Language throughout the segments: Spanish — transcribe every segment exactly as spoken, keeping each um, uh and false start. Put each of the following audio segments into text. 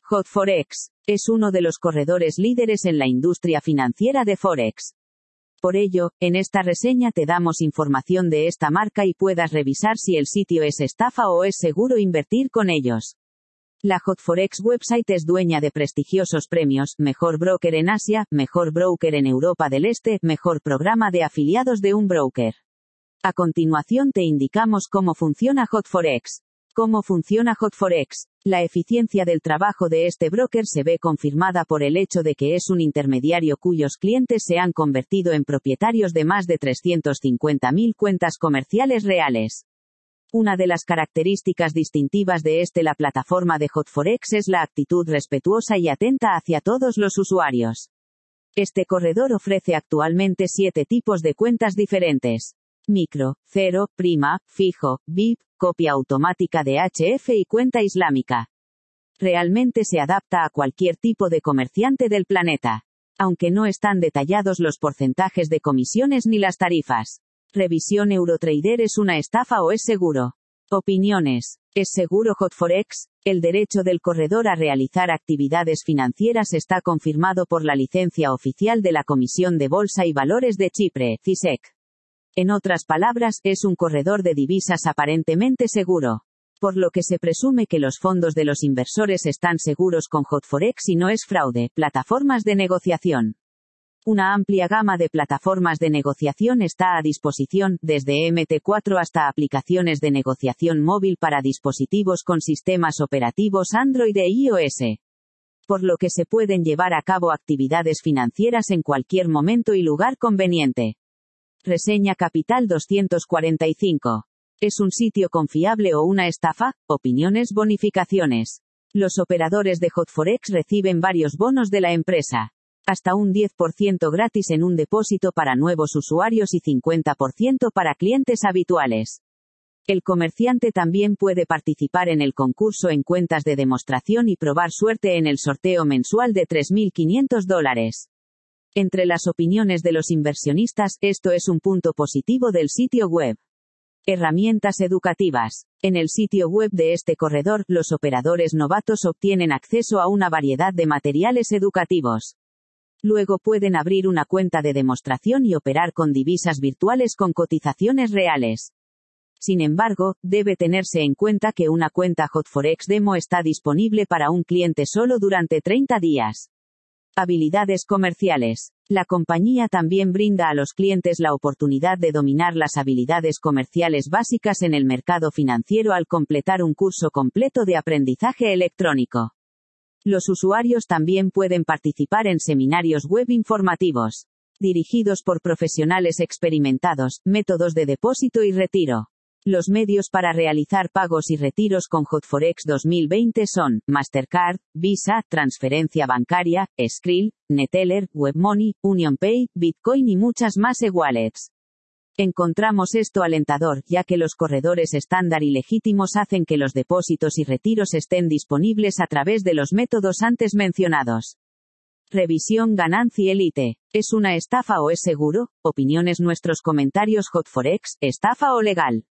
Hot4X es uno de los corredores líderes en la industria financiera de Forex. Por ello, en esta reseña te damos información de esta marca y puedas revisar si el sitio es estafa o es seguro invertir con ellos. La Hot4X website es dueña de prestigiosos premios: Mejor Broker en Asia, Mejor Broker en Europa del Este, Mejor Programa de Afiliados de un Broker. A continuación te indicamos cómo funciona Hot4X. ¿Cómo funciona Hot4X? La eficiencia del trabajo de este broker se ve confirmada por el hecho de que es un intermediario cuyos clientes se han convertido en propietarios de más de trescientas cincuenta mil cuentas comerciales reales. Una de las características distintivas de este la plataforma de Hot4X es la actitud respetuosa y atenta hacia todos los usuarios. Este corredor ofrece actualmente siete tipos de cuentas diferentes: micro, cero, prima, fijo, V I P, copia automática de H F y cuenta islámica. Realmente se adapta a cualquier tipo de comerciante del planeta. Aunque no están detallados los porcentajes de comisiones ni las tarifas. Revisión: Eurotrader, ¿es una estafa o es seguro? Opiniones. ¿Es seguro Hot4X? El derecho del corredor a realizar actividades financieras está confirmado por la licencia oficial de la Comisión de Bolsa y Valores de Chipre, C I S E C. En otras palabras, es un corredor de divisas aparentemente seguro. Por lo que se presume que los fondos de los inversores están seguros con Hot4X y no es fraude. Plataformas de negociación. Una amplia gama de plataformas de negociación está a disposición, desde M T cuatro hasta aplicaciones de negociación móvil para dispositivos con sistemas operativos Android e iOS. Por lo que se pueden llevar a cabo actividades financieras en cualquier momento y lugar conveniente. Reseña Capital doscientos cuarenta y cinco. ¿Es un sitio confiable o una estafa? Opiniones. Bonificaciones. Los operadores de Hot4X reciben varios bonos de la empresa. Hasta un diez por ciento gratis en un depósito para nuevos usuarios y cincuenta por ciento para clientes habituales. El comerciante también puede participar en el concurso en cuentas de demostración y probar suerte en el sorteo mensual de tres mil quinientos dólares. Entre las opiniones de los inversionistas, esto es un punto positivo del sitio web. Herramientas educativas. En el sitio web de este corredor, los operadores novatos obtienen acceso a una variedad de materiales educativos. Luego pueden abrir una cuenta de demostración y operar con divisas virtuales con cotizaciones reales. Sin embargo, debe tenerse en cuenta que una cuenta Hot4X Demo está disponible para un cliente solo durante treinta días. Habilidades comerciales. La compañía también brinda a los clientes la oportunidad de dominar las habilidades comerciales básicas en el mercado financiero al completar un curso completo de aprendizaje electrónico. Los usuarios también pueden participar en seminarios web informativos, dirigidos por profesionales experimentados, métodos de depósito y retiro. Los medios para realizar pagos y retiros con Hot4X dos mil veinte son Mastercard, Visa, transferencia bancaria, Skrill, Neteller, WebMoney, UnionPay, Bitcoin y muchas más e-wallets. Encontramos esto alentador, ya que los corredores estándar y legítimos hacen que los depósitos y retiros estén disponibles a través de los métodos antes mencionados. Revisión Ganancia Elite. ¿Es una estafa o es seguro? Opiniones. Nuestros comentarios. Hot4X, ¿estafa o legal?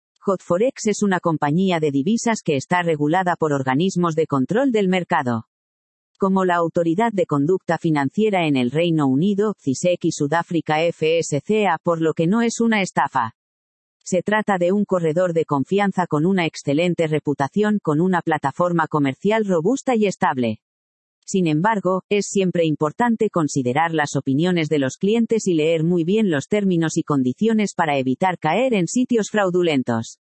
Hot4X es una compañía de divisas que está regulada por organismos de control del mercado, como la Autoridad de Conducta Financiera en el Reino Unido, C I S E C, y Sudáfrica F S C A, por lo que no es una estafa. Se trata de un corredor de confianza con una excelente reputación, con una plataforma comercial robusta y estable. Sin embargo, es siempre importante considerar las opiniones de los clientes y leer muy bien los términos y condiciones para evitar caer en sitios fraudulentos.